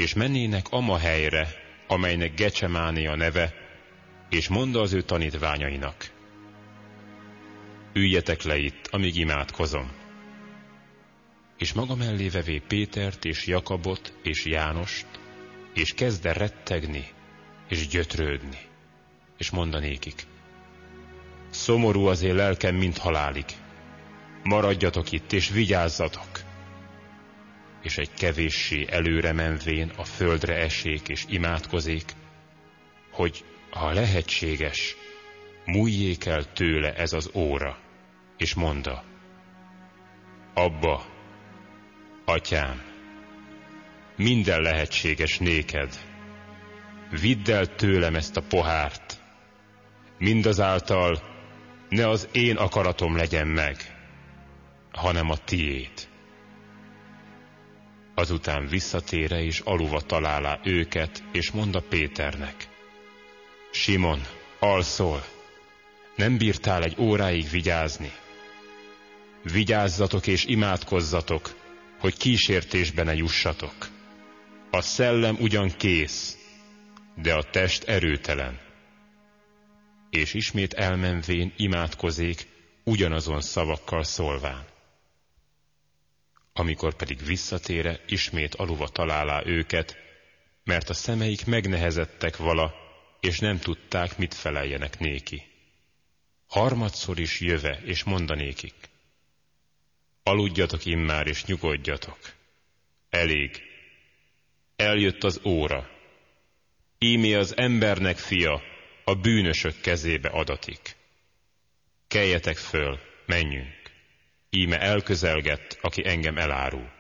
és mennének ama helyre, amelynek Gecsemáné a neve, és mondta az ő tanítványainak: üljetek le itt, amíg imádkozom. És maga mellé vevé Pétert és Jakabot és Jánost, és kezdte rettegni és gyötrődni, és mondanékik: szomorú az én lelkem, mint halálig. Maradjatok itt, és vigyázzatok! És egy kevéssé előre menvén a földre esék és imádkozék, hogy ha lehetséges, múljék el tőle ez az óra, és mondta: Abba, Atyám, minden lehetséges néked, vidd el tőlem ezt a pohárt, mindazáltal ne az én akaratom legyen meg, hanem a tiéd. Azután visszatére és aluva találá őket, és mondta Péternek: Simon, alszol, nem bírtál egy óráig vigyázni? Vigyázzatok és imádkozzatok, hogy kísértésbe ne jussatok. A szellem ugyan kész, de a test erőtelen. És ismét elmenvén imádkozék, ugyanazon szavakkal szólván. Amikor pedig visszatére, ismét aluva találá őket, mert a szemeik megnehezettek vala, és nem tudták, mit feleljenek néki. Harmadszor is jöve, és mondanékik: aludjatok immár, és nyugodjatok. Elég. Eljött az óra. Íme az embernek fia a bűnösök kezébe adatik. Keljetek föl, menjünk. Íme elközelgett, aki engem elárul.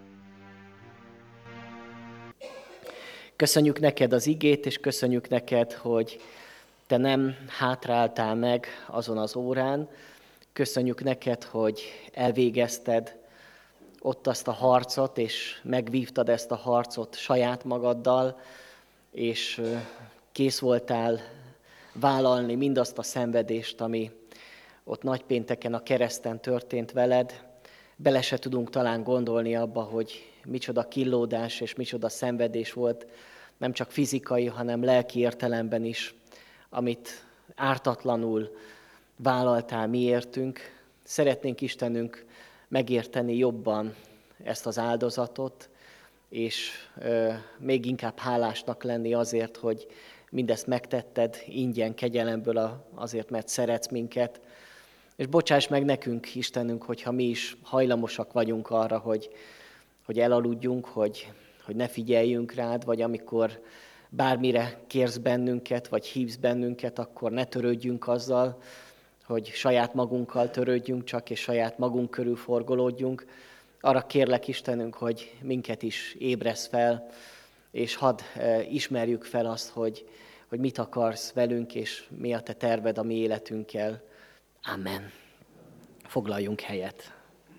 Köszönjük neked az igét, és köszönjük neked, hogy te nem hátráltál meg azon az órán. Köszönjük neked, hogy elvégezted ott azt a harcot, és megvívtad ezt a harcot saját magaddal, és kész voltál vállalni mindazt a szenvedést, ami ott nagypénteken a kereszten történt veled. Bele se tudunk talán gondolni abba, hogy micsoda kínlódás és micsoda szenvedés volt, nem csak fizikai, hanem lelki értelemben is, amit ártatlanul vállaltál miértünk. Szeretnénk, Istenünk, megérteni jobban ezt az áldozatot, és még inkább hálásnak lenni azért, hogy mindezt megtetted ingyen, kegyelemből, azért, mert szeretsz minket. És bocsáss meg nekünk, Istenünk, hogyha mi is hajlamosak vagyunk arra, hogy elaludjunk, hogy ne figyeljünk rád, vagy amikor bármire kérsz bennünket, vagy hívsz bennünket, akkor ne törődjünk azzal, hogy saját magunkkal törődjünk csak, és saját magunk körül forgolódjunk. Arra kérlek, Istenünk, hogy minket is ébresz fel, és hadd ismerjük fel azt, hogy mit akarsz velünk, és mi a te terved a mi életünkkel. Amen. Foglaljunk helyet.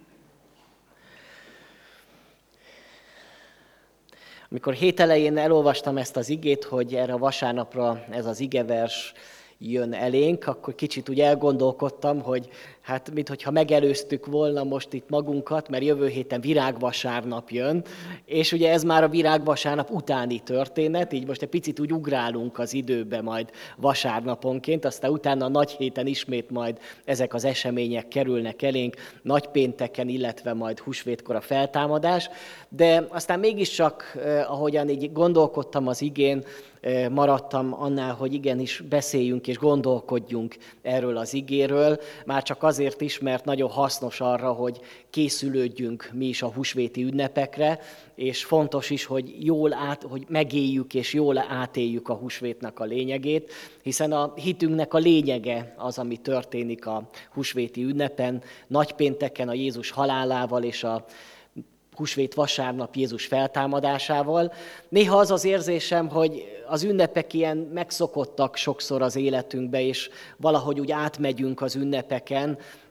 Amikor hét elején elolvastam ezt az igét, hogy erre a vasárnapra ez az igevers jön elénk, akkor kicsit úgy elgondolkodtam, hogy hát minthogyha megelőztük volna most itt magunkat, mert jövő héten virágvasárnap jön, és ugye ez már a virágvasárnap utáni történet, így most egy picit úgy ugrálunk az időbe majd vasárnaponként, aztán utána a nagy héten ismét majd ezek az események kerülnek elénk, nagypénteken, illetve majd húsvétkor a feltámadás, de aztán mégiscsak, ahogyan így gondolkodtam az igén, maradtam annál, hogy igenis beszéljünk és gondolkodjunk erről az igéről, már csak azért is, mert nagyon hasznos arra, hogy készülődjünk mi is a húsvéti ünnepekre, és fontos is, hogy megéljük és jól átéljük a húsvétnek a lényegét, hiszen a hitünknek a lényege az, ami történik a húsvéti ünnepen, nagypénteken a Jézus halálával és a húsvét vasárnap Jézus feltámadásával. Néha az az érzésem, hogy az ünnepek ilyen megszokottak sokszor az életünkbe, és valahogy úgy átmegyünk az ünnepeken,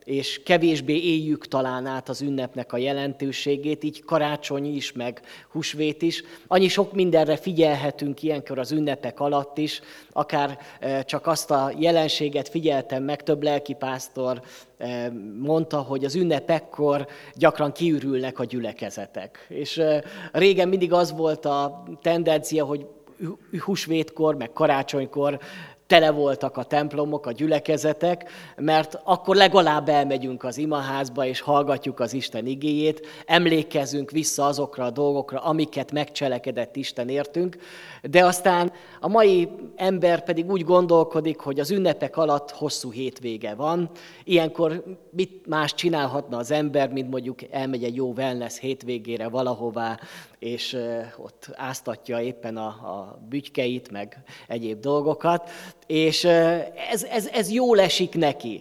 és kevésbé éljük talán át az ünnepnek a jelentőségét, így karácsony is, meg húsvét is. Annyi sok mindenre figyelhetünk ilyenkor az ünnepek alatt is, akár csak azt a jelenséget figyeltem meg, több lelkipásztor mondta, hogy az ünnepekkor gyakran kiürülnek a gyülekezetek. És régen mindig az volt a tendencia, hogy húsvétkor, meg karácsonykor tele voltak a templomok, a gyülekezetek, mert akkor legalább elmegyünk az imaházba, és hallgatjuk az Isten igéjét, emlékezzünk vissza azokra a dolgokra, amiket megcselekedett Isten értünk, de aztán a mai ember pedig úgy gondolkodik, hogy az ünnepek alatt hosszú hétvége van, ilyenkor mit más csinálhatna az ember, mint mondjuk elmegy egy jó wellness hétvégére valahová, és ott áztatja éppen a bütykeit, meg egyéb dolgokat, és ez jól esik neki.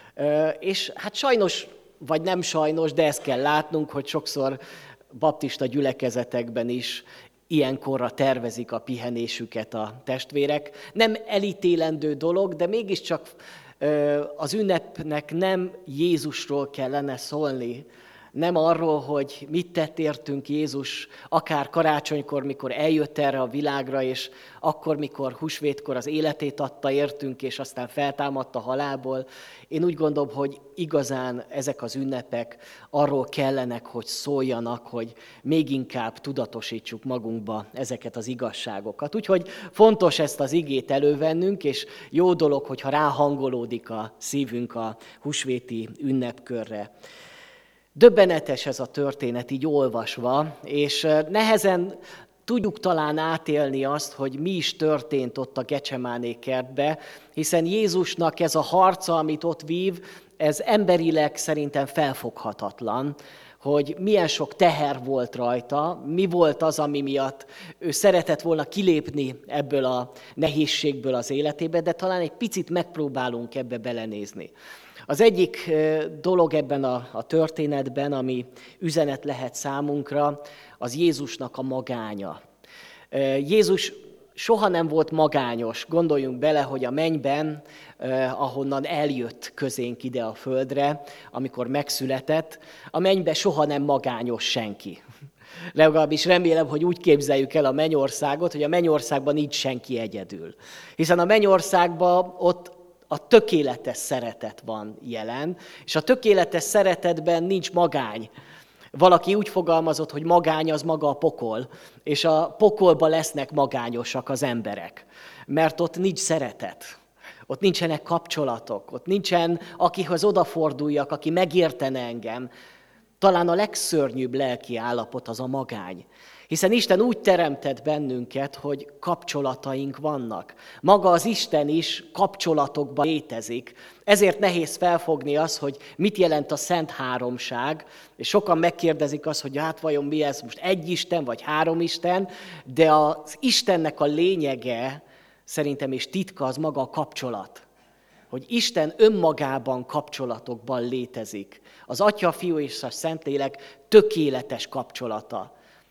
És hát sajnos, vagy nem sajnos, de ezt kell látnunk, hogy sokszor baptista gyülekezetekben is ilyenkorra tervezik a pihenésüket a testvérek. Nem elítélendő dolog, de mégiscsak az ünnepnek nem Jézusról kellene szólni, nem arról, hogy mit tett értünk Jézus, akár karácsonykor, mikor eljött erre a világra, és akkor, mikor húsvétkor az életét adta értünk, és aztán feltámadt a halálból. Én úgy gondolom, hogy igazán ezek az ünnepek arról kellenek, hogy szóljanak, hogy még inkább tudatosítsuk magunkba ezeket az igazságokat. Úgyhogy fontos ezt az igét elővennünk, és jó dolog, hogyha ráhangolódik a szívünk a húsvéti ünnepkörre. Döbbenetes ez a történet így olvasva, és nehezen tudjuk talán átélni azt, hogy mi is történt ott a Gecsemáné kertbe, hiszen Jézusnak ez a harca, amit ott vív, ez emberileg szerintem felfoghatatlan, hogy milyen sok teher volt rajta, mi volt az, ami miatt ő szeretett volna kilépni ebből a nehézségből az életébe, de talán egy picit megpróbálunk ebbe belenézni. Az egyik dolog ebben a történetben, ami üzenet lehet számunkra, az Jézusnak a magánya. Jézus soha nem volt magányos. Gondoljunk bele, hogy a mennyben, ahonnan eljött közénk ide a földre, amikor megszületett, a mennyben soha nem magányos senki. Legalábbis remélem, hogy úgy képzeljük el a mennyországot, hogy a mennyországban nincs senki egyedül. Hiszen a mennyországban ott a tökéletes szeretet van jelen, és a tökéletes szeretetben nincs magány. Valaki úgy fogalmazott, hogy magány az maga a pokol, és a pokolba lesznek magányosak az emberek, mert ott nincs szeretet, ott nincsenek kapcsolatok, ott nincsen, akihez odaforduljak, aki megértene engem. Talán a legszörnyűbb lelki állapot az a magány. Hiszen Isten úgy teremtett bennünket, hogy kapcsolataink vannak. Maga az Isten is kapcsolatokban létezik. Ezért nehéz felfogni azt, hogy mit jelent a Szent Háromság. És sokan megkérdezik azt, hogy hát vajon mi ez most, egy Isten vagy három Isten, de az Istennek a lényege szerintem és titka az maga a kapcsolat. Hogy Isten önmagában kapcsolatokban létezik. Az Atya, Fiú és a Szentlélek tökéletes kapcsolata.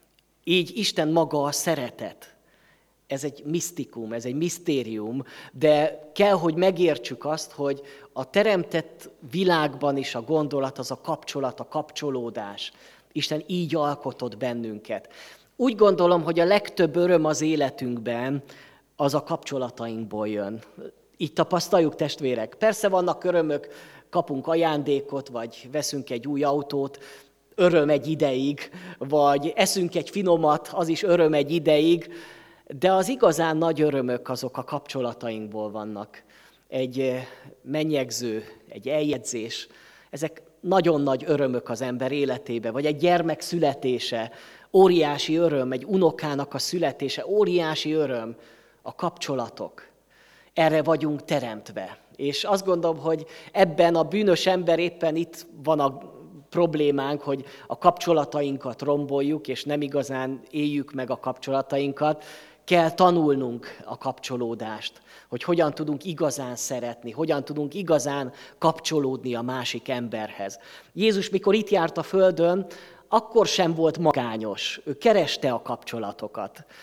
Így Isten maga a szeretet. Ez egy misztikum, ez egy misztérium, de kell, hogy megértsük azt, hogy a teremtett világban is a gondolat az a kapcsolat, a kapcsolódás. Isten így alkotott bennünket. Úgy gondolom, hogy a legtöbb öröm az életünkben az a kapcsolatainkból jön. Így tapasztaljuk, testvérek. Persze vannak örömök, kapunk ajándékot, vagy veszünk egy új autót, öröm egy ideig, vagy eszünk egy finomat, az is öröm egy ideig, de az igazán nagy örömök azok a kapcsolatainkból vannak. Egy mennyegző, egy eljegyzés, ezek nagyon nagy örömök az ember életébe, vagy egy gyermek születése, óriási öröm, egy unokának a születése, óriási öröm, a kapcsolatok. Erre vagyunk teremtve. És azt gondolom, hogy ebben a bűnös ember éppen itt van a problémánk, hogy a kapcsolatainkat romboljuk, és nem igazán éljük meg a kapcsolatainkat. Kell tanulnunk a kapcsolódást, hogy hogyan tudunk igazán szeretni, hogyan tudunk igazán kapcsolódni a másik emberhez. Jézus, mikor itt járt a földön, akkor sem volt magányos. Ő kereste a kapcsolatokat.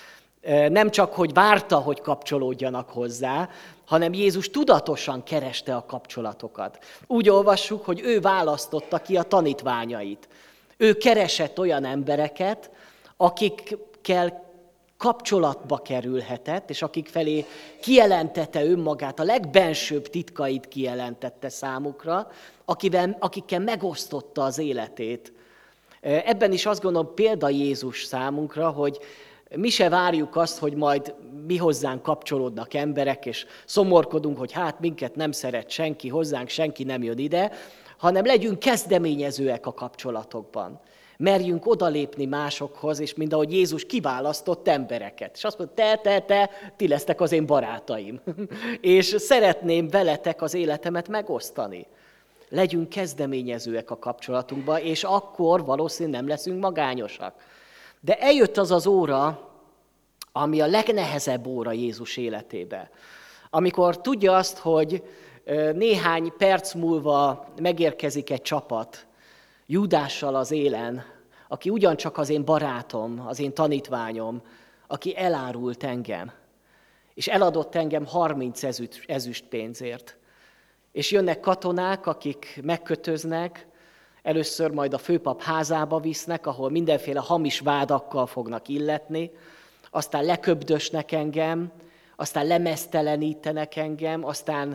Nem csak, hogy várta, hogy kapcsolódjanak hozzá, hanem Jézus tudatosan kereste a kapcsolatokat. Úgy olvassuk, hogy ő választotta ki a tanítványait. Ő keresett olyan embereket, akikkel kapcsolatba kerülhetett, és akik felé kijelentette önmagát, a legbensőbb titkait kijelentette számukra, akikkel megosztotta az életét. Ebben is azt gondolom példa Jézus számunkra, hogy mi se várjuk azt, hogy majd mi hozzánk kapcsolódnak emberek, és szomorkodunk, hogy hát minket nem szeret senki, hozzánk senki nem jön ide, hanem legyünk kezdeményezőek a kapcsolatokban. Merjünk odalépni másokhoz, és mind ahogy Jézus kiválasztott embereket. És azt mondta, ti lesztek az én barátaim. És szeretném veletek az életemet megosztani. Legyünk kezdeményezőek a kapcsolatunkban, és akkor valószínűleg nem leszünk magányosak. De eljött az az óra, ami a legnehezebb óra Jézus életébe. Amikor tudja azt, hogy néhány perc múlva megérkezik egy csapat, Judással az élen, aki ugyancsak az én barátom, az én tanítványom, aki elárult engem, és eladott engem 30 ezüst pénzért. És jönnek katonák, akik megkötöznek, először majd a főpap házába visznek, ahol mindenféle hamis vádakkal fognak illetni, aztán leköbdösnek engem, aztán lemeztelenítenek engem, aztán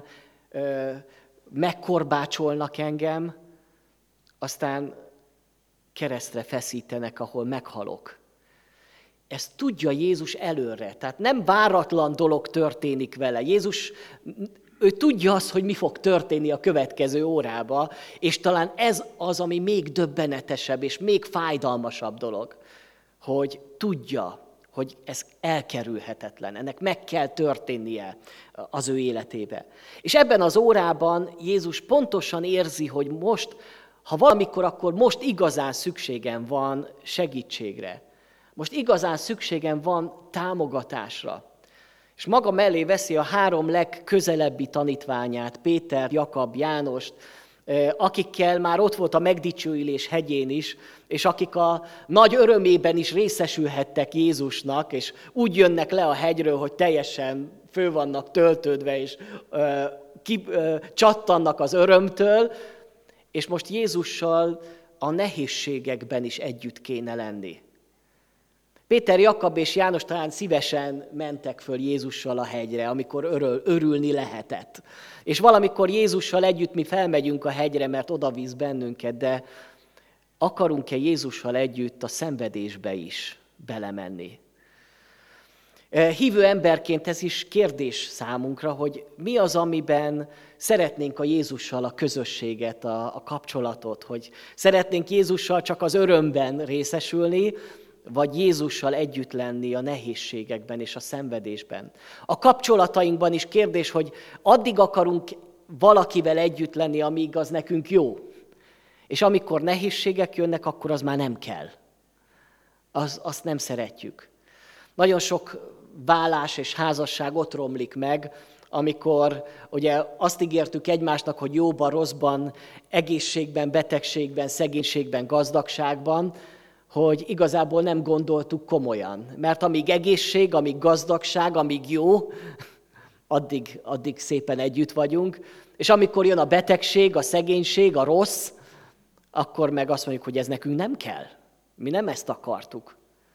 megkorbácsolnak engem, aztán keresztre feszítenek, ahol meghalok. Ezt tudja Jézus előre, tehát nem váratlan dolog történik vele. Jézus, ő tudja azt, hogy mi fog történni a következő órába, és talán ez az, ami még döbbenetesebb és még fájdalmasabb dolog, hogy tudja, hogy ez elkerülhetetlen, ennek meg kell történnie az ő életébe. És ebben az órában Jézus pontosan érzi, hogy most, ha valamikor, akkor most igazán szükségem van segítségre. Most igazán szükségem van támogatásra. És maga mellé veszi a 3 legközelebbi tanítványát, Péter, Jakab, Jánost, akikkel már ott volt a megdicsőülés hegyén is, és akik a nagy örömében is részesülhettek Jézusnak, és úgy jönnek le a hegyről, hogy teljesen föl vannak töltődve, és csattannak az örömtől, és most Jézussal a nehézségekben is együtt kéne lenni. Péter, Jakab és János talán szívesen mentek föl Jézussal a hegyre, amikor örülni lehetett. És valamikor Jézussal együtt mi felmegyünk a hegyre, mert oda visz bennünket, de akarunk-e Jézussal együtt a szenvedésbe is belemenni? Hívő emberként ez is kérdés számunkra, hogy mi az, amiben szeretnénk a Jézussal a közösséget, a kapcsolatot, hogy szeretnénk Jézussal csak az örömben részesülni, vagy Jézussal együtt lenni a nehézségekben és a szenvedésben. A kapcsolatainkban is kérdés, hogy addig akarunk valakivel együtt lenni, amíg az nekünk jó. És amikor nehézségek jönnek, akkor az már nem kell. Azt nem szeretjük. Nagyon sok vállás és házasság ott romlik meg, amikor ugye azt ígértük egymásnak, hogy jóban, rosszban, egészségben, betegségben, szegénységben, gazdagságban, hogy igazából nem gondoltuk komolyan. Mert amíg egészség, amíg gazdagság, amíg jó, addig szépen együtt vagyunk. És amikor jön a betegség, a szegénység, a rossz, akkor meg azt mondjuk, hogy ez nekünk nem kell. Mi nem ezt akartuk.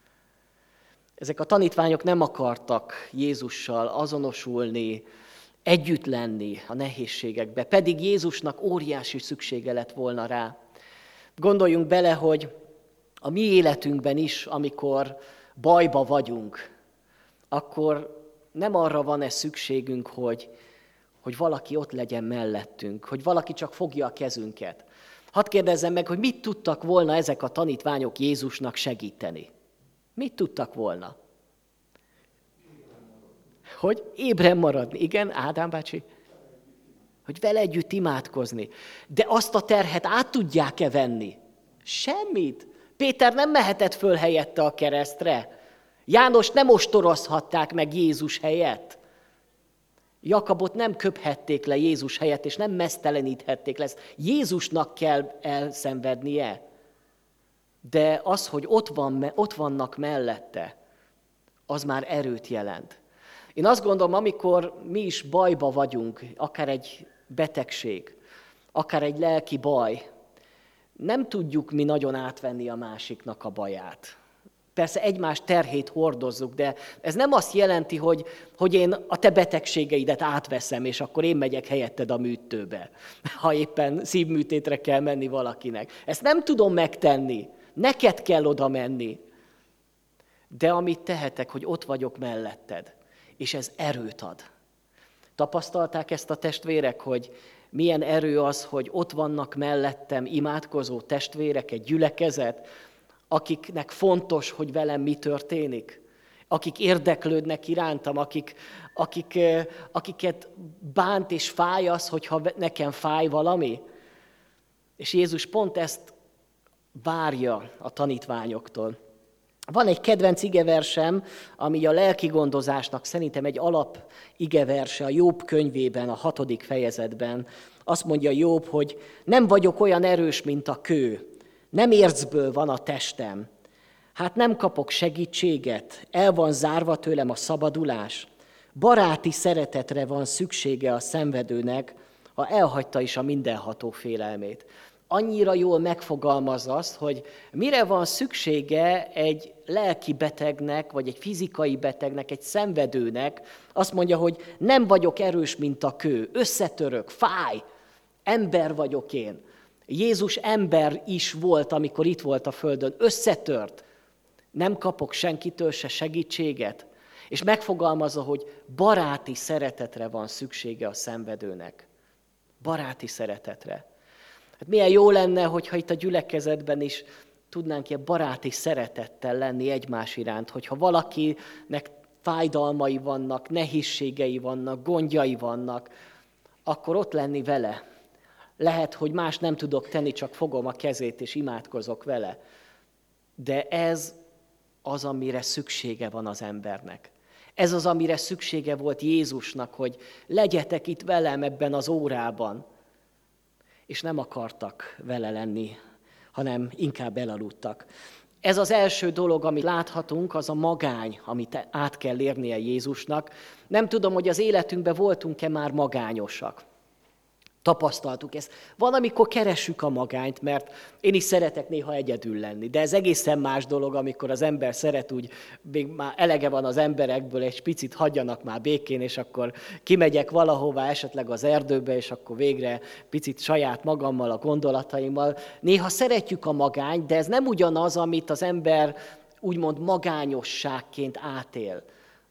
Ezek a tanítványok nem akartak Jézussal azonosulni, együtt lenni a nehézségekbe, pedig Jézusnak óriási szüksége lett volna rá. Gondoljunk bele, hogy a mi életünkben is, amikor bajba vagyunk, akkor nem arra van-e szükségünk, hogy valaki ott legyen mellettünk, hogy valaki csak fogja a kezünket. Hadd kérdezzem meg, hogy mit tudtak volna ezek a tanítványok Jézusnak segíteni? Mit tudtak volna? Hogy ébren maradni. Igen, Ádám bácsi? Hogy vele együtt imádkozni. De azt a terhet át tudják-e venni? Semmit. Péter nem mehetett föl helyette a keresztre. János nem ostorozhatták meg Jézus helyett. Jakabot nem köphették le Jézus helyett, és nem mezteleníthették le. Ezt Jézusnak kell elszenvednie. De az, hogy ott vannak mellette, az már erőt jelent. Én azt gondolom, amikor mi is bajba vagyunk, akár egy betegség, akár egy lelki baj, nem tudjuk mi nagyon átvenni a másiknak a baját. Persze egymás terhét hordozzuk, de ez nem azt jelenti, hogy én a te betegségeidet átveszem, és akkor én megyek helyetted a műtőbe, ha éppen szívműtétre kell menni valakinek. Ezt nem tudom megtenni, neked kell oda menni. De amit tehetek, hogy ott vagyok melletted, és ez erőt ad. Tapasztalták ezt a testvérek, hogy milyen erő az, hogy ott vannak mellettem imádkozó testvérek, egy gyülekezet, akiknek fontos, hogy velem mi történik, akik érdeklődnek irántam, akiket bánt és fáj az, hogyha nekem fáj valami. És Jézus pont ezt várja a tanítványoktól. Van egy kedvenc igeversem, ami a lelki gondozásnak szerintem egy alap igeverse a Jobb könyvében, a 6. fejezetben. Azt mondja Jobb, hogy nem vagyok olyan erős, mint a kő, nem ércből van a testem. Hát nem kapok segítséget, el van zárva tőlem a szabadulás. Baráti szeretetre van szüksége a szenvedőnek, ha elhagyta is a mindenható félelmét. Annyira jól megfogalmazza azt, hogy mire van szüksége egy lelki betegnek, vagy egy fizikai betegnek, egy szenvedőnek. Azt mondja, hogy nem vagyok erős, mint a kő, összetörök, fáj, ember vagyok én. Jézus ember is volt, amikor itt volt a földön, összetört. Nem kapok senkitől se segítséget. És megfogalmazza, hogy baráti szeretetre van szüksége a szenvedőnek. Baráti szeretetre. Hát milyen jó lenne, hogyha itt a gyülekezetben is tudnánk ilyen baráti szeretettel lenni egymás iránt, hogyha valakinek fájdalmai vannak, nehézségei vannak, gondjai vannak, akkor ott lenni vele. Lehet, hogy más nem tudok tenni, csak fogom a kezét és imádkozok vele. De ez az, amire szüksége van az embernek. Ez az, amire szüksége volt Jézusnak, hogy legyetek itt velem ebben az órában. És nem akartak vele lenni, hanem inkább elaludtak. Ez az első dolog, amit láthatunk, az a magány, amit át kell érnie Jézusnak. Nem tudom, hogy az életünkben voltunk-e már magányosak. Tapasztaltuk ezt. Van, amikor keressük a magányt, mert én is szeretek néha egyedül lenni, de ez egészen más dolog, amikor az ember szeret úgy, még már elege van az emberekből, egy picit hagyjanak már békén, és akkor kimegyek valahová, esetleg az erdőbe, és akkor végre picit saját magammal, a gondolataimmal. Néha szeretjük a magányt, de ez nem ugyanaz, amit az ember úgymond magányosságként átél.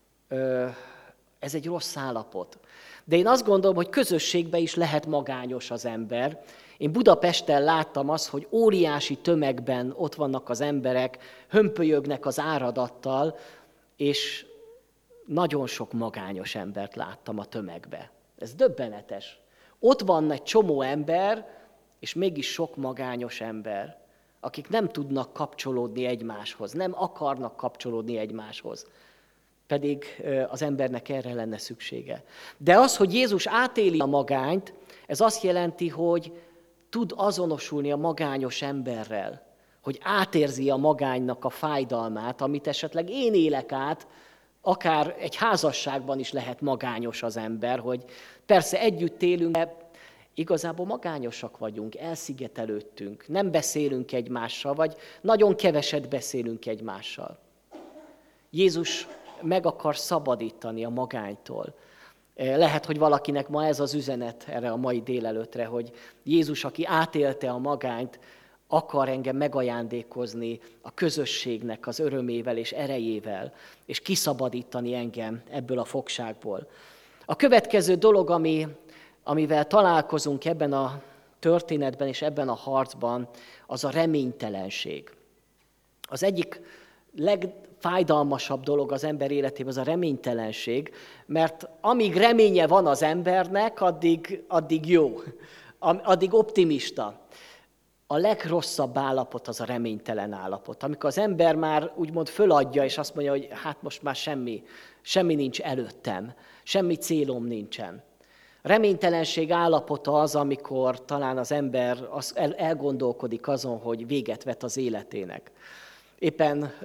Ez egy rossz állapot. De én azt gondolom, hogy közösségben is lehet magányos az ember. Én Budapesten láttam azt, hogy óriási tömegben ott vannak az emberek, hömpölyögnek az áradattal, és nagyon sok magányos embert láttam a tömegbe. Ez döbbenetes. Ott van egy csomó ember, és mégis sok magányos ember, akik nem tudnak kapcsolódni egymáshoz, nem akarnak kapcsolódni egymáshoz. Pedig az embernek erre lenne szüksége. De az, hogy Jézus átéli a magányt, ez azt jelenti, hogy tud azonosulni a magányos emberrel, hogy átérzi a magánynak a fájdalmát, amit esetleg én élek át, akár egy házasságban is lehet magányos az ember, hogy persze együtt élünk, de igazából magányosak vagyunk, elszigetelődtünk, nem beszélünk egymással, vagy nagyon keveset beszélünk egymással. Jézus meg akar szabadítani a magánytól. Lehet, hogy valakinek ma ez az üzenet erre a mai délelőttre, hogy Jézus, aki átélte a magányt, akar engem megajándékozni a közösségnek az örömével és erejével, és kiszabadítani engem ebből a fogságból. A következő dolog, amivel találkozunk ebben a történetben és ebben a harcban, az a reménytelenség. Az egyik legfájdalmasabb dolog az ember életében az a reménytelenség, mert amíg reménye van az embernek, addig jó, addig optimista. A legrosszabb állapot az a reménytelen állapot, amikor az ember már úgymond föladja, és azt mondja, hogy hát most már semmi nincs előttem, semmi célom nincsen. A reménytelenség állapota az, amikor talán az ember elgondolkodik azon, hogy véget vet az életének. Éppen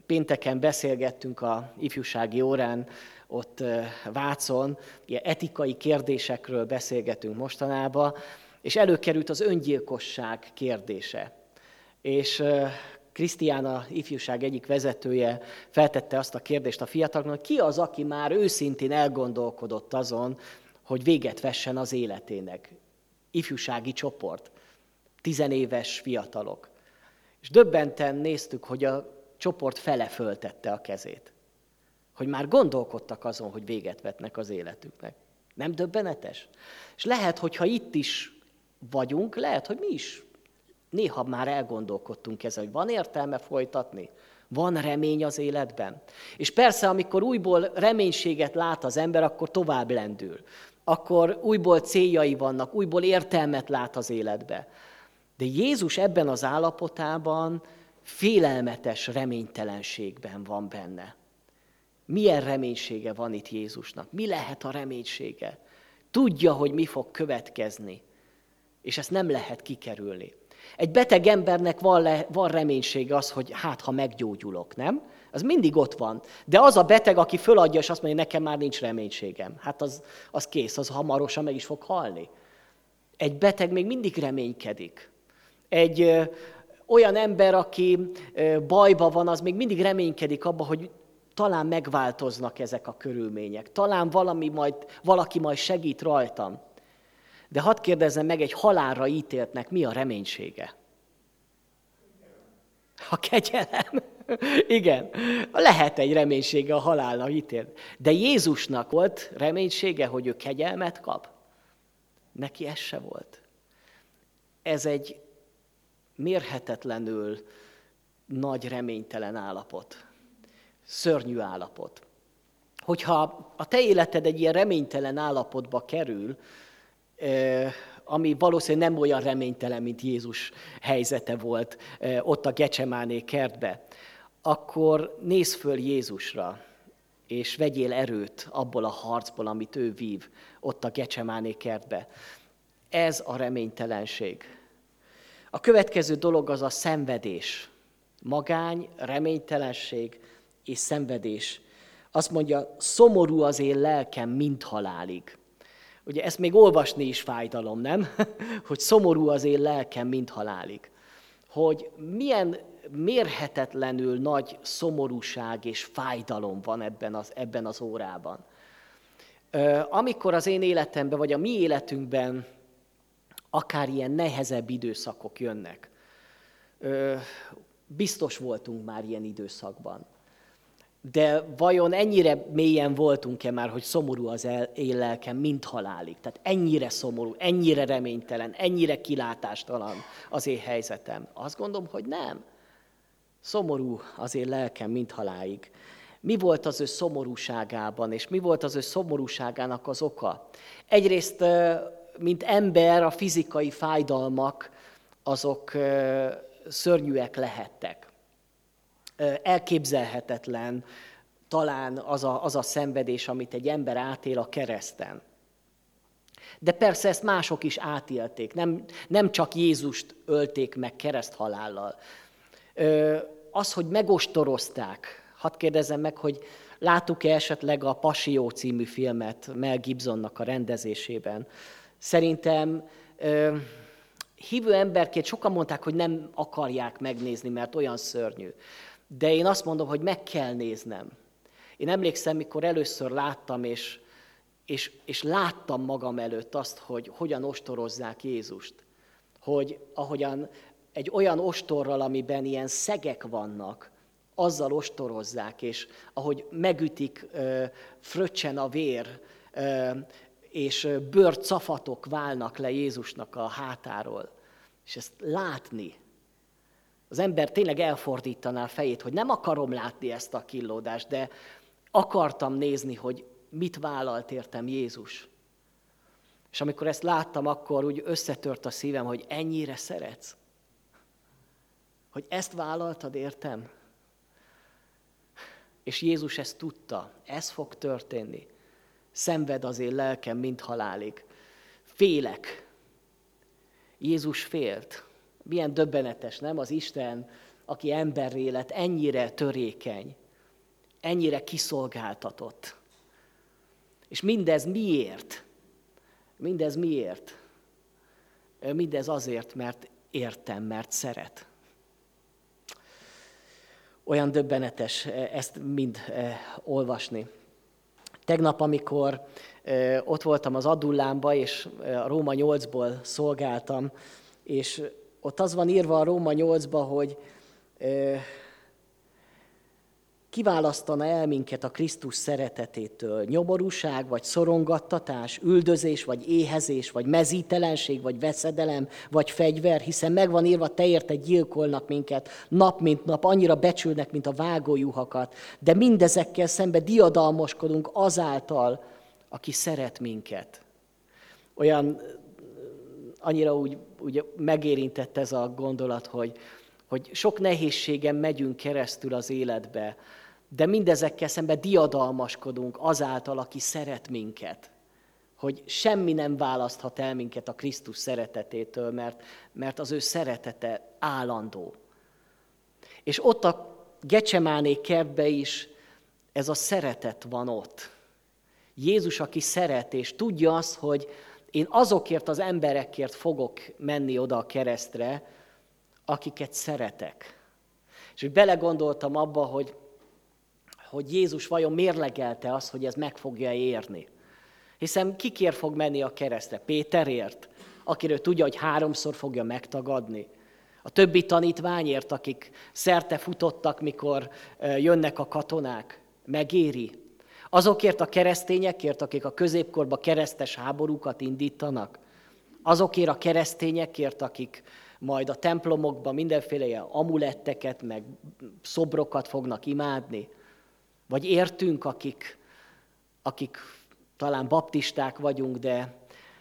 pénteken beszélgettünk a ifjúsági órán, ott Vácon, ilyen etikai kérdésekről beszélgetünk mostanában, és előkerült az öngyilkosság kérdése. És Krisztián, a ifjúság egyik vezetője feltette azt a kérdést a fiataloknak, hogy ki az, aki már őszintén elgondolkodott azon, hogy véget vessen az életének. Ifjúsági csoport, 10 éves fiatalok. És döbbenten néztük, hogy a csoport fele föltette a kezét. Hogy már gondolkodtak azon, hogy véget vetnek az életüknek. Nem döbbenetes? És lehet, hogyha itt is vagyunk, lehet, hogy mi is néha már elgondolkodtunk ezen, hogy van értelme folytatni? Van remény az életben? És persze, amikor újból reménységet lát az ember, akkor tovább lendül. Akkor újból céljai vannak, újból értelmet lát az életbe. De Jézus ebben az állapotában félelmetes reménytelenségben van benne. Milyen reménysége van itt Jézusnak? Mi lehet a reménysége? Tudja, hogy mi fog következni, és ezt nem lehet kikerülni. Egy beteg embernek van reménysége az, hogy hát, ha meggyógyulok, nem? Az mindig ott van. De az a beteg, aki föladja, és azt mondja, nekem már nincs reménységem. Hát az kész, az hamarosan meg is fog halni. Egy beteg még mindig reménykedik. Egy olyan ember, aki bajba van, az még mindig reménykedik abba, hogy talán megváltoznak ezek a körülmények. Talán valaki majd segít rajtam. De hadd kérdezzem meg, egy halálra ítéltnek mi a reménysége? A kegyelem. Igen, lehet egy reménysége a halálra ítélt. De Jézusnak volt reménysége, hogy ő kegyelmet kap? Neki ez se volt. Ez egy mérhetetlenül nagy reménytelen állapot. Szörnyű állapot. Hogyha a te életed egy ilyen reménytelen állapotba kerül, ami valószínűleg nem olyan reménytelen, mint Jézus helyzete volt ott a Gecsemáné kertbe, akkor nézz föl Jézusra, és vegyél erőt abból a harcból, amit ő vív ott a Gecsemáné kertbe. Ez a reménytelenség. A következő dolog az a szenvedés. Magány, reménytelenség és szenvedés. Azt mondja, szomorú az én lelkem, mint halálig. Ugye ezt még olvasni is fájdalom, nem? Hogy szomorú az én lelkem, mint halálig. Hogy milyen mérhetetlenül nagy szomorúság és fájdalom van ebben az órában. Amikor az én életemben, vagy a mi életünkben akár ilyen nehezebb időszakok jönnek, biztos voltunk már ilyen időszakban. De vajon ennyire mélyen voltunk-e már, hogy szomorú az én lelkem, mint halálig? Tehát ennyire szomorú, ennyire reménytelen, ennyire kilátástalan az én helyzetem? Azt gondolom, hogy nem. Szomorú az én lelkem, mint halálig. Mi volt az ő szomorúságában, és mi volt az ő szomorúságának az oka? Egyrészt, mint ember, a fizikai fájdalmak, azok szörnyűek lehettek. Elképzelhetetlen talán az a szenvedés, amit egy ember átél a kereszten. De persze ezt mások is átélték, nem csak Jézust ölték meg kereszthalállal. Az, hogy megostorozták, hadd kérdezzem meg, hogy láttuk-e esetleg a Passió című filmet Mel Gibsonnak a rendezésében. Szerintem hívő emberként sokan mondták, hogy nem akarják megnézni, mert olyan szörnyű. De én azt mondom, hogy meg kell néznem. Én emlékszem, mikor először láttam, és láttam magam előtt azt, hogy hogyan ostorozzák Jézust. Hogy ahogyan egy olyan ostorral, amiben ilyen szegek vannak, azzal ostorozzák, és ahogy megütik, fröccsen a vér, és bőrcafatok válnak le Jézusnak a hátáról. És ezt látni, az ember tényleg elfordítaná a fejét, hogy nem akarom látni ezt a kínlódást, de akartam nézni, hogy mit vállalt értem Jézus. És amikor ezt láttam, akkor úgy összetört a szívem, hogy ennyire szeretsz. Hogy ezt vállaltad értem. És Jézus ezt tudta, ez fog történni. Szenved az én lelkem, mint halálig. Félek. Jézus félt. Milyen döbbenetes, nem? Az Isten, aki emberré lett, ennyire törékeny, ennyire kiszolgáltatott. És mindez miért? Mindez miért? Mindez azért, mert értem, mert szeret. Olyan döbbenetes ezt mind olvasni. Tegnap, amikor ott voltam az Adullámba, és a Róma 8-ból szolgáltam, és ott az van írva a Róma 8-ba, hogy kiválasztana el minket a Krisztus szeretetétől nyomorúság, vagy szorongattatás, üldözés, vagy éhezés, vagy mezítelenség, vagy veszedelem, vagy fegyver, hiszen megvan írva, te érted gyilkolnak minket, nap mint nap, annyira becsülnek, mint a vágójuhakat, de mindezekkel szembe diadalmaskodunk azáltal, aki szeret minket. Olyan annyira úgy megérintett ez a gondolat, hogy sok nehézségen megyünk keresztül az életbe, de mindezekkel szemben diadalmaskodunk azáltal, aki szeret minket. Hogy semmi nem választhat el minket a Krisztus szeretetétől, mert az ő szeretete állandó. És ott a Gecsemáné kertben is ez a szeretet van ott. Jézus, aki szeret, és tudja azt, hogy én azokért az emberekért fogok menni oda a keresztre, akiket szeretek. És úgy belegondoltam abba, hogy Jézus vajon mérlegelte azt, hogy ez meg fogja érni. Hiszen kikért fog menni a keresztre? Péterért, akiről tudja, hogy 3-szor fogja megtagadni. A többi tanítványért, akik szerte futottak, mikor jönnek a katonák. Megéri. Azokért a keresztényekért, akik a középkorban keresztes háborúkat indítanak. Azokért a keresztényekért, akik majd a templomokban mindenféle amuletteket, meg szobrokat fognak imádni. Vagy értünk, akik talán baptisták vagyunk, de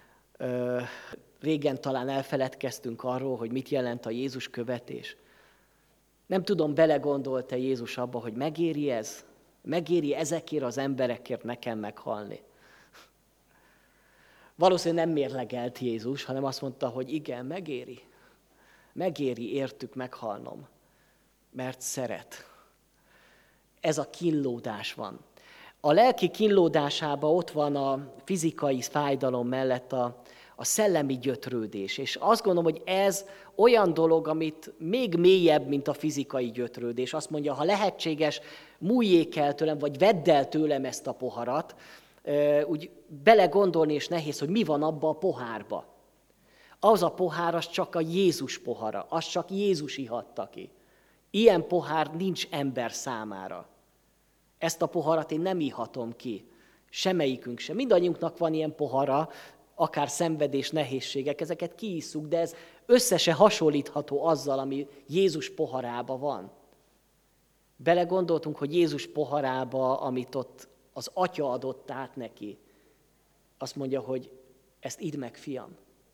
régen talán elfeledkeztünk arról, hogy mit jelent a Jézus követés. Nem tudom, belegondolt-e Jézus abba, hogy megéri ez? Megéri ezekért az emberekért nekem meghalni? Valószínűleg nem mérlegelt Jézus, hanem azt mondta, hogy igen, megéri. Megéri értük meghalnom, mert szeret. Ez a kínlódás van. A lelki kínlódásában ott van a fizikai fájdalom mellett a szellemi gyötrődés. És azt gondolom, hogy ez olyan dolog, amit még mélyebb, mint a fizikai gyötrődés. Azt mondja, ha lehetséges, múljék el tőlem, vagy vedd el tőlem ezt a poharat. Úgy belegondolni, és nehéz, hogy mi van abba a pohárba. Az a pohár, az csak a Jézus pohara, az csak Jézus ihatta ki. Ilyen pohár nincs ember számára. Ezt a poharat én nem ihatom ki, semmelyikünk sem. Mindannyiunknak van ilyen pohara, akár szenvedés, nehézségek, ezeket kiisszuk, de ez össze se hasonlítható azzal, ami Jézus poharába van. Belegondoltunk, hogy Jézus poharába, amit ott az Atya adott át neki, azt mondja, hogy ezt idd meg, fiam.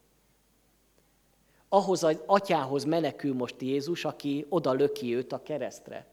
Ahhoz az Atyához menekül most Jézus, aki oda löki őt a keresztre.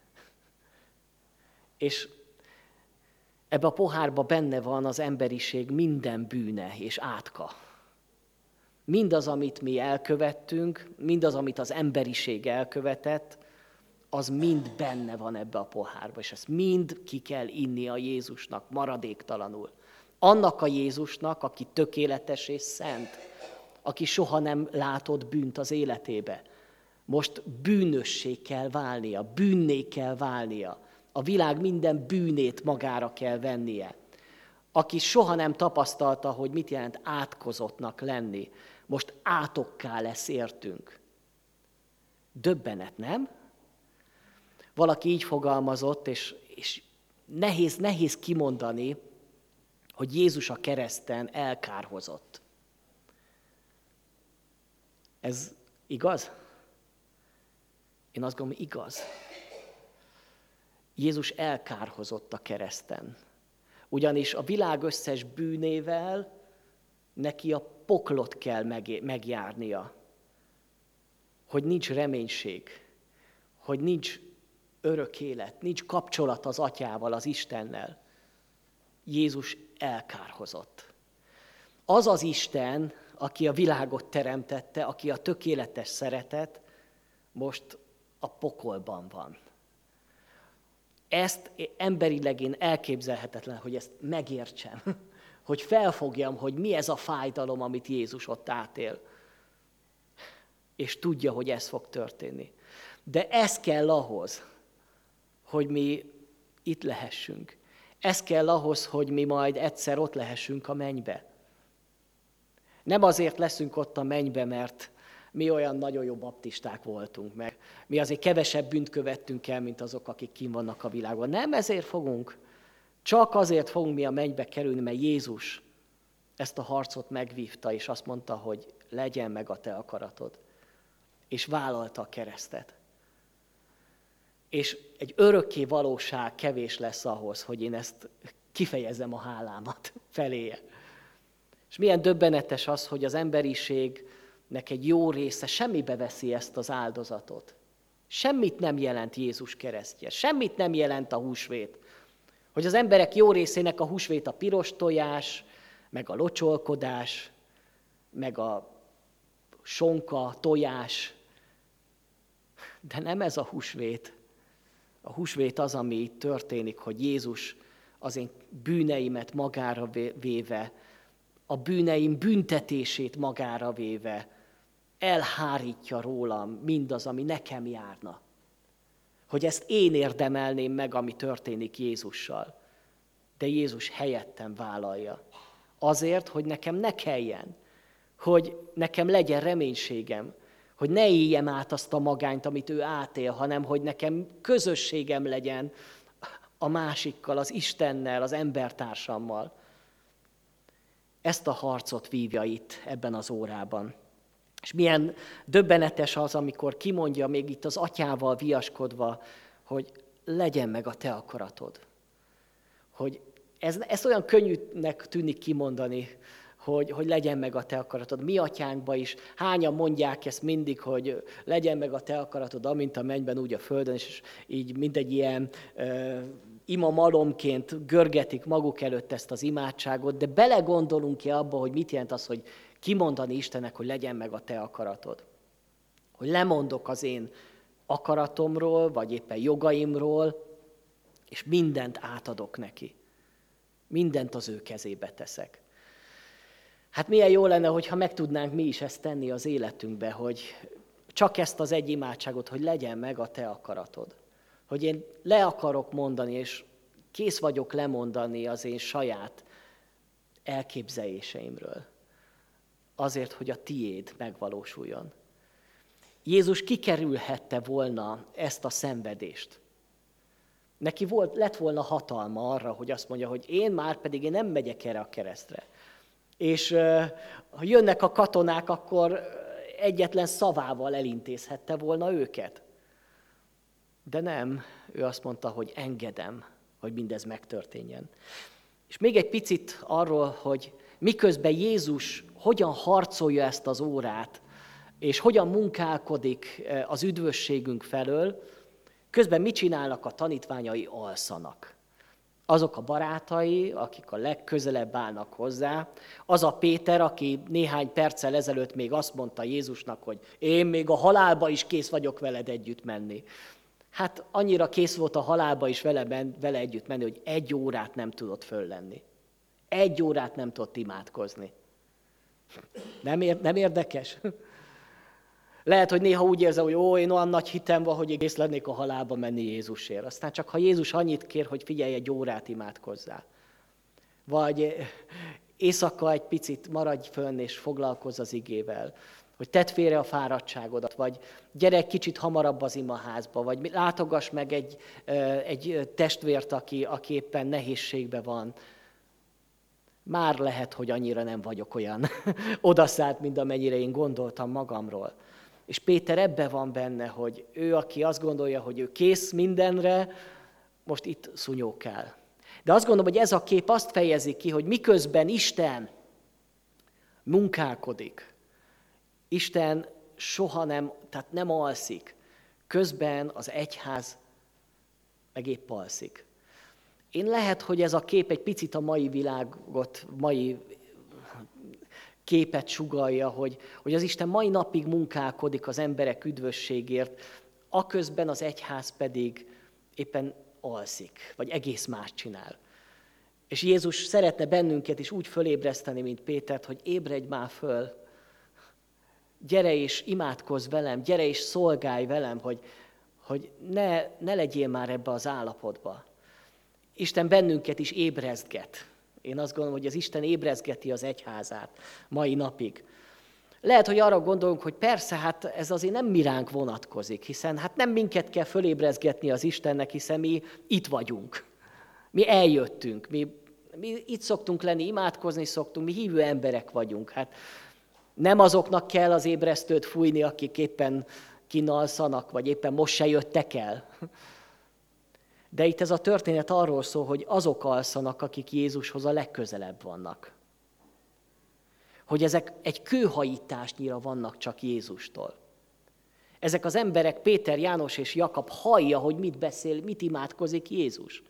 És ebbe a pohárba benne van az emberiség minden bűne és átka. Mindaz, amit mi elkövettünk, mindaz, amit az emberiség elkövetett, az mind benne van ebbe a pohárba, és ezt mind ki kell inni a Jézusnak maradéktalanul. Annak a Jézusnak, aki tökéletes és szent, aki soha nem látott bűnt az életébe. Most bűnössé kell válnia, bűnné kell válnia. A világ minden bűnét magára kell vennie. Aki soha nem tapasztalta, hogy mit jelent átkozottnak lenni, most átokká lesz értünk. Döbbenet, nem? Valaki így fogalmazott, és nehéz kimondani, hogy Jézus a kereszten elkárhozott. Ez igaz? Én azt gondolom, igaz. Jézus elkárhozott a kereszten. Ugyanis a világ összes bűnével neki a poklot kell megjárnia. Hogy nincs reménység, hogy nincs örök élet, nincs kapcsolat az Atyával, az Istennel. Jézus elkárhozott. Az az Isten, aki a világot teremtette, aki a tökéletes szeretet, most a pokolban van. Ezt emberileg én elképzelhetetlen, hogy ezt megértsem, hogy felfogjam, hogy mi ez a fájdalom, amit Jézus ott átél. És tudja, hogy ez fog történni. De ez kell ahhoz, hogy mi itt lehessünk. Ez kell ahhoz, hogy mi majd egyszer ott lehessünk a mennybe. Nem azért leszünk ott a mennybe, mert mi olyan nagyon jó baptisták voltunk, meg mi azért kevesebb bűnt követtünk el, mint azok, akik kint vannak a világban. Nem ezért fogunk. Csak azért fogunk mi a mennybe kerülni, mert Jézus ezt a harcot megvívta, és azt mondta, hogy legyen meg a te akaratod. És vállalta a keresztet. És egy örökké valóság kevés lesz ahhoz, hogy én ezt kifejezem a hálámat feléje. És milyen döbbenetes az, hogy az emberiségnek egy jó része semmibe veszi ezt az áldozatot. Semmit nem jelent Jézus keresztje, semmit nem jelent a húsvét. Hogy az emberek jó részének a húsvét a piros tojás, meg a locsolkodás, meg a sonka, tojás, de nem ez a húsvét. A húsvét az, ami itt történik, hogy Jézus az én bűneimet magára véve, a bűneim büntetését magára véve elhárítja rólam mindaz, ami nekem járna. Hogy ezt én érdemelném meg, ami történik Jézussal. De Jézus helyettem vállalja. Azért, hogy nekem ne kelljen, hogy nekem legyen reménységem, hogy ne éljem át azt a magányt, amit ő átél, hanem hogy nekem közösségem legyen a másikkal, az Istennel, az embertársammal. Ezt a harcot vívja itt ebben az órában. És milyen döbbenetes az, amikor kimondja még itt az atyával viaskodva, hogy legyen meg a te akaratod. Hogy ez olyan könnyűnek tűnik kimondani, hogy legyen meg a te akaratod. Mi atyánkban is hányan mondják ezt mindig, hogy legyen meg a te akaratod, amint a mennyben, úgy a földön, és így mindegy ilyen imamalomként görgetik maguk előtt ezt az imádságot, de belegondolunk-e abba, hogy mit jelent az, hogy kimondani Istennek, hogy legyen meg a te akaratod. Hogy lemondok az én akaratomról, vagy éppen jogaimról, és mindent átadok neki. Mindent az ő kezébe teszek. Hát milyen jó lenne, hogyha meg tudnánk mi is ezt tenni az életünkbe, hogy csak ezt az egy imádságot, hogy legyen meg a te akaratod. Hogy én le akarok mondani, és kész vagyok lemondani az én saját elképzeléseimről. Azért, hogy a tiéd megvalósuljon. Jézus kikerülhette volna ezt a szenvedést. Neki lett volna hatalma arra, hogy azt mondja, hogy én nem megyek erre a keresztre. És ha jönnek a katonák, akkor egyetlen szavával elintézhette volna őket. De nem, ő azt mondta, hogy engedem, hogy mindez megtörténjen. És még egy picit arról, hogy miközben Jézus hogyan harcolja ezt az órát, és hogyan munkálkodik az üdvösségünk felől, közben mit csinálnak a tanítványai? Alszanak. Azok a barátai, akik a legközelebb állnak hozzá, az a Péter, aki néhány perccel ezelőtt még azt mondta Jézusnak, hogy én még a halálba is kész vagyok veled együtt menni. Hát annyira kész volt a halálba is vele együtt menni, hogy 1 órát nem tudott föllenni. 1 órát nem tudott imádkozni. Nem érdekes? Lehet, hogy néha úgy érzem, hogy én olyan nagy hitem van, hogy kész lennék a halálba menni Jézusért. Aztán csak ha Jézus annyit kér, hogy figyelj, 1 órát imádkozzál. Vagy éjszaka egy picit maradj fönn és foglalkozz az igével. Hogy tedd félre a fáradtságodat, vagy gyere egy kicsit hamarabb az imaházba, vagy látogass meg egy testvért, aki éppen nehézségben van. Már lehet, hogy annyira nem vagyok olyan odaszállt, mint amennyire én gondoltam magamról. És Péter ebben van benne, hogy ő, aki azt gondolja, hogy ő kész mindenre, most itt szúnyókál. De azt gondolom, hogy ez a kép azt fejezi ki, hogy miközben Isten munkálkodik, Isten soha nem alszik, közben az egyház meg épp alszik. Én lehet, hogy ez a kép egy picit a mai világot, mai képet sugallja, hogy az Isten mai napig munkálkodik az emberek üdvösségért, aközben az egyház pedig éppen alszik, vagy egész más csinál. És Jézus szeretne bennünket is úgy fölébreszteni, mint Pétert, hogy ébredj már föl, gyere és imádkozz velem, gyere és szolgálj velem, hogy ne legyél már ebbe az állapotba. Isten bennünket is ébrezget. Én azt gondolom, hogy az Isten ébrezgeti az egyházát mai napig. Lehet, hogy arra gondolunk, hogy persze, hát ez azért nem mi ránk vonatkozik, hiszen hát nem minket kell fölébrezgetni az Istennek, hiszen mi itt vagyunk. Mi eljöttünk, mi itt szoktunk lenni, imádkozni szoktunk, mi hívő emberek vagyunk. Hát nem azoknak kell az ébresztőt fújni, akik éppen kinalszanak, vagy éppen most se jöttek el. De itt ez a történet arról szól, hogy azok alszanak, akik Jézushoz a legközelebb vannak. Hogy ezek egy kőhajításnyira vannak csak Jézustól. Ezek az emberek, Péter, János és Jakab hallja, hogy mit beszél, mit imádkozik Jézus.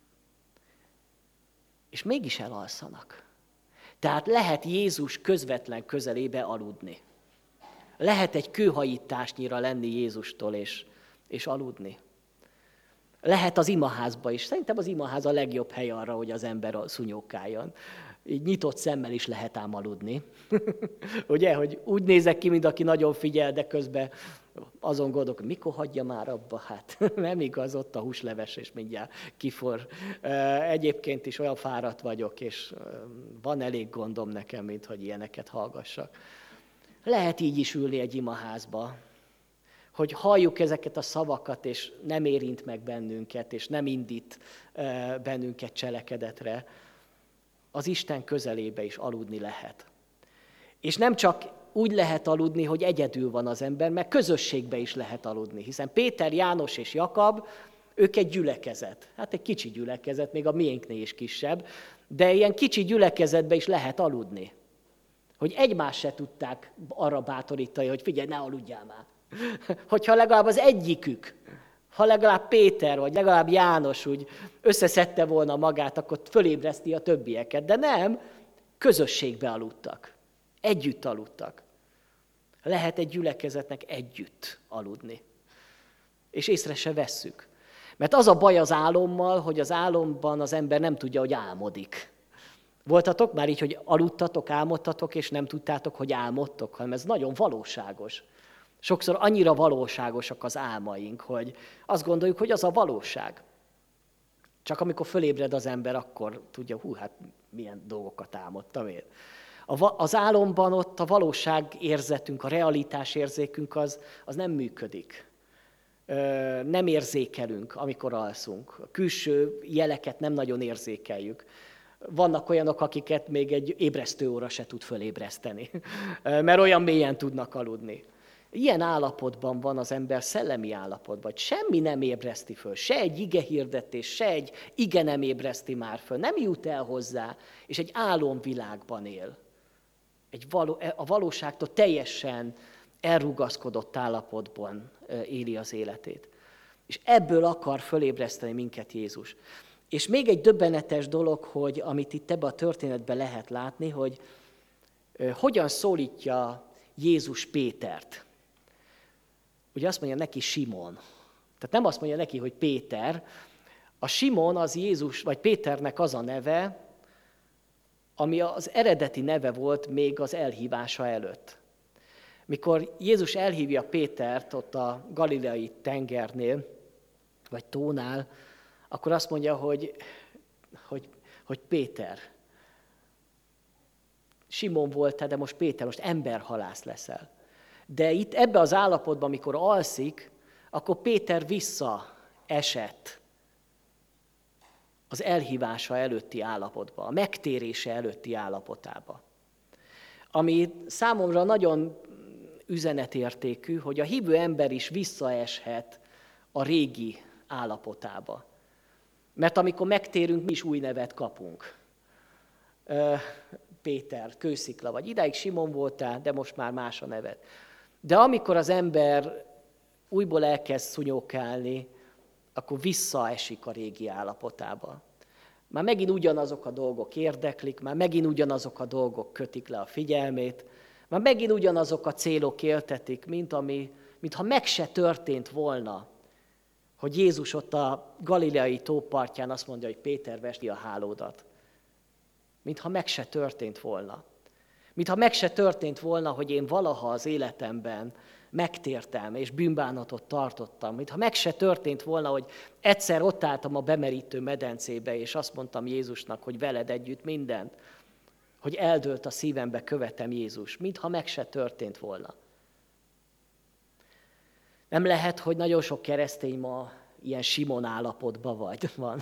És mégis elalszanak. Tehát lehet Jézus közvetlen közelébe aludni. Lehet egy kőhajításnyira lenni Jézustól és aludni. Lehet az imaházba is. Szerintem az imaház a legjobb hely arra, hogy az ember szunyókáljon. Így nyitott szemmel is lehet ám aludni. Ugye, hogy úgy nézek ki, mint aki nagyon figyel, de közben azon gondolok, mikor hagyja már abba? Hát nem igaz, ott a húsleves, és mindjárt kifor. Egyébként is olyan fáradt vagyok, és van elég gondom nekem, mint hogy ilyeneket hallgassak. Lehet így is ülni egy imaházba, hogy halljuk ezeket a szavakat, és nem érint meg bennünket, és nem indít bennünket cselekedetre. Az Isten közelébe is aludni lehet. És nem csak úgy lehet aludni, hogy egyedül van az ember, mert közösségbe is lehet aludni. Hiszen Péter, János és Jakab, ők egy gyülekezet. Hát egy kicsi gyülekezet, még a miénknél is kisebb, de ilyen kicsi gyülekezetbe is lehet aludni. Hogy egymást se tudták arra bátorítani, hogy figyelj, ne aludjál már. Hogyha legalább az egyikük, ha legalább Péter, vagy legalább János úgy összeszedte volna magát, akkor fölébreszti a többieket. De nem, közösségbe aludtak. Együtt aludtak. Lehet egy gyülekezetnek együtt aludni. És észre se vesszük. Mert az a baj az álommal, hogy az álomban az ember nem tudja, hogy álmodik. Voltatok már így, hogy aludtatok, álmodtatok, és nem tudtátok, hogy álmodtok, hanem ez nagyon valóságos. Sokszor annyira valóságosak az álmaink, hogy azt gondoljuk, hogy az a valóság. Csak amikor fölébred az ember, akkor tudja, hát milyen dolgokat álmodtam én. Az álomban ott a valóságérzetünk, a realitásérzékünk az nem működik. Nem érzékelünk, amikor alszunk. A külső jeleket nem nagyon érzékeljük. Vannak olyanok, akiket még egy ébresztőóra se tud fölébreszteni, mert olyan mélyen tudnak aludni. Ilyen állapotban van az ember, szellemi állapotban, hogy semmi nem ébreszti föl, se egy igehirdetés, se egy ige nem ébreszti már föl, nem jut el hozzá, és egy álomvilágban él. A valóságtól teljesen elrugaszkodott állapotban éli az életét. És ebből akar fölébreszteni minket Jézus. És még egy döbbenetes dolog, hogy amit itt ebben a történetben lehet látni, hogy hogyan szólítja Jézus Pétert. Ugye azt mondja neki Simon. Tehát nem azt mondja neki, hogy Péter. A Simon az Jézus, vagy Péternek az a neve, ami az eredeti neve volt még az elhívása előtt. Mikor Jézus elhívja Pétert ott a galileai tengernél, vagy tónál, akkor azt mondja, hogy Péter. Simon voltál, de most Péter, most emberhalász leszel. De itt ebbe az állapotban, amikor alszik, akkor Péter visszaesett az elhívása előtti állapotba, a megtérése előtti állapotába. Ami számomra nagyon üzenetértékű, hogy a hívő ember is visszaeshet a régi állapotába. Mert amikor megtérünk, mi is új nevet kapunk. Péter, Kőszikla, vagy idáig Simon voltál, de most már más a neved. De amikor az ember újból elkezd szunyókálni, akkor visszaesik a régi állapotába. Már megint ugyanazok a dolgok érdeklik, már megint ugyanazok a dolgok kötik le a figyelmét, már megint ugyanazok a célok éltetik, mint ami mintha meg se történt volna, hogy Jézus ott a galileai tópartján azt mondja, hogy Péter, vesd ki a hálódat. Mintha meg se történt volna. Mintha meg se történt volna, hogy én valaha az életemben megtértem és bűnbánatot tartottam. Mintha meg se történt volna, hogy egyszer ott álltam a bemerítő medencébe, és azt mondtam Jézusnak, hogy veled együtt mindent, hogy eldőlt a szívembe, követem Jézus. Mintha meg se történt volna. Nem lehet, hogy nagyon sok keresztény ma ilyen Simon állapotban van,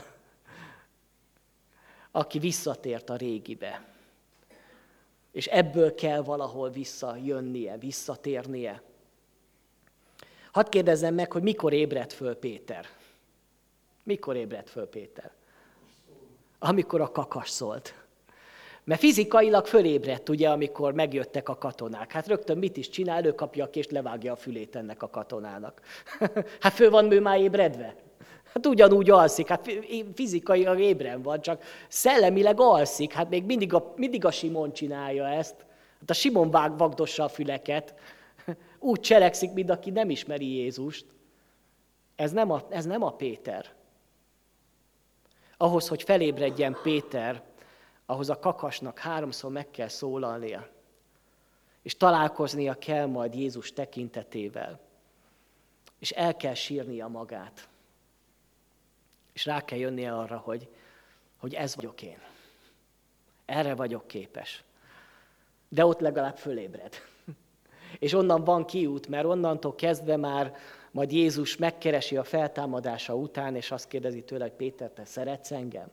aki visszatért a régibe. És ebből kell valahol visszajönnie, visszatérnie. Hadd kérdezzem meg, hogy mikor ébredt föl Péter? Mikor ébredt föl Péter? Amikor a kakas szólt. Mert fizikailag fölébredt, ugye, amikor megjöttek a katonák. Hát rögtön mit is csinál? Előkapja a kést, levágja a fülét ennek a katonának. Hát föl van ő már ébredve. Hát ugyanúgy alszik, hát fizikailag ébren van, csak szellemileg alszik. Hát még mindig a Simon csinálja ezt. Hát a Simon vagdossa a füleket. Úgy cselekszik, mint aki nem ismeri Jézust. Ez nem a Péter. Ahhoz, hogy felébredjen Péter, ahhoz a kakasnak 3-szor meg kell szólalnia. És találkoznia kell majd Jézus tekintetével. És el kell sírnia magát. És rá kell jönnie arra, hogy ez vagyok én. Erre vagyok képes. De ott legalább fölébred. És onnan van kiút, mert onnantól kezdve már majd Jézus megkeresi a feltámadása után, és azt kérdezi tőle, hogy Péter, te szeretsz engem?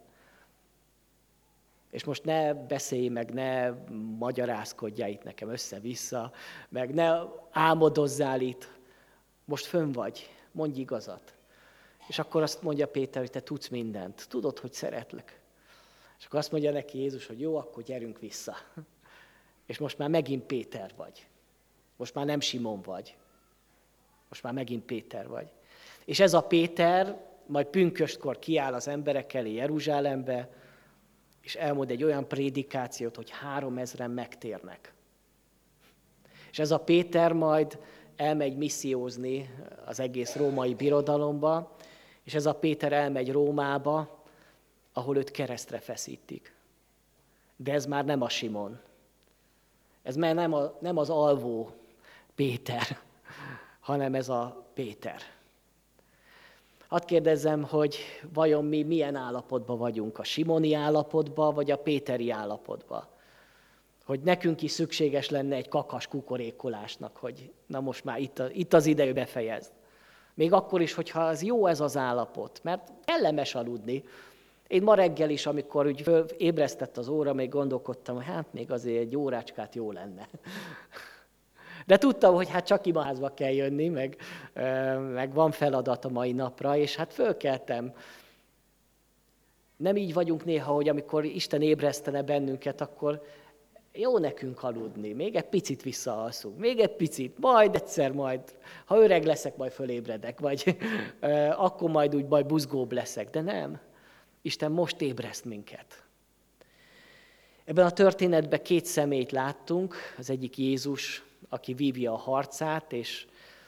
És most ne beszélj meg, ne magyarázkodjál itt nekem össze-vissza, meg ne álmodozzál itt. Most fönn vagy, mondj igazat. És akkor azt mondja Péter, hogy te tudsz mindent. Tudod, hogy szeretlek. És akkor azt mondja neki Jézus, hogy jó, akkor gyerünk vissza. És most már megint Péter vagy. Most már nem Simon vagy. Most már megint Péter vagy. És ez a Péter majd pünköstkor kiáll az emberek elé Jeruzsálembe, és elmond egy olyan prédikációt, hogy 3000-en megtérnek. És ez a Péter majd elmegy missziózni az egész római birodalomba, és ez a Péter elmegy Rómába, ahol őt keresztre feszítik. De ez már nem a Simon. Ez már nem az alvó Péter, hanem ez a Péter. Hadd kérdezzem, hogy vajon mi milyen állapotban vagyunk, a simoni állapotban, vagy a péteri állapotban? Hogy nekünk is szükséges lenne egy kakas kukorékolásnak, hogy na most már itt az ideje befejezd. Még akkor is, hogyha az jó ez az állapot, mert kellemes aludni. Én ma reggel is, amikor úgy ébresztett az óra, még gondolkodtam, hogy hát még azért egy órácskát jó lenne. De tudtam, hogy hát csak imaházba kell jönni, meg van feladat a mai napra, és hát fölkeltem. Nem így vagyunk néha, hogy amikor Isten ébresztene bennünket, akkor jó nekünk aludni, még egy picit visszaalszunk, még egy picit, majd egyszer majd, ha öreg leszek, majd fölébredek, vagy akkor majd buzgóbb leszek, de nem. Isten most ébreszt minket. Ebben a történetben 2 személyt láttunk, az egyik Jézus, aki vívja a harcát, és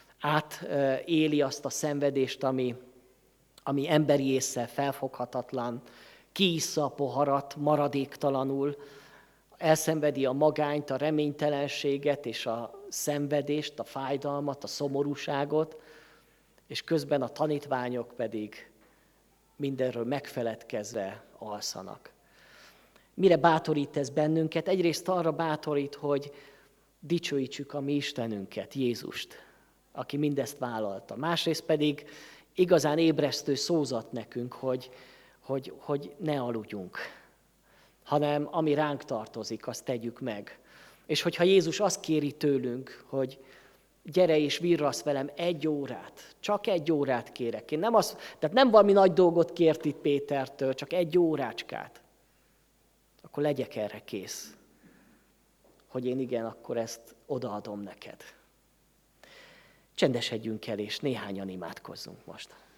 átéli azt a szenvedést, ami emberi ésszel felfoghatatlan, kiissza a poharat maradéktalanul, elszenvedi a magányt, a reménytelenséget és a szenvedést, a fájdalmat, a szomorúságot, és közben a tanítványok pedig mindenről megfeledkezve alszanak. Mire bátorít ez bennünket? Egyrészt arra bátorít, hogy dicsőítsük a mi Istenünket, Jézust, aki mindezt vállalta. Másrészt pedig igazán ébresztő szózat nekünk, hogy ne aludjunk, hanem ami ránk tartozik, azt tegyük meg. És hogyha Jézus azt kéri tőlünk, hogy gyere és virrasz velem 1 órát, csak 1 órát kérek. Tehát nem valami nagy dolgot kért itt Pétertől, csak 1 órácskát. Akkor legyek erre kész, hogy én igen, akkor ezt odaadom neked. Csendesedjünk el, és néhányan imádkozzunk most.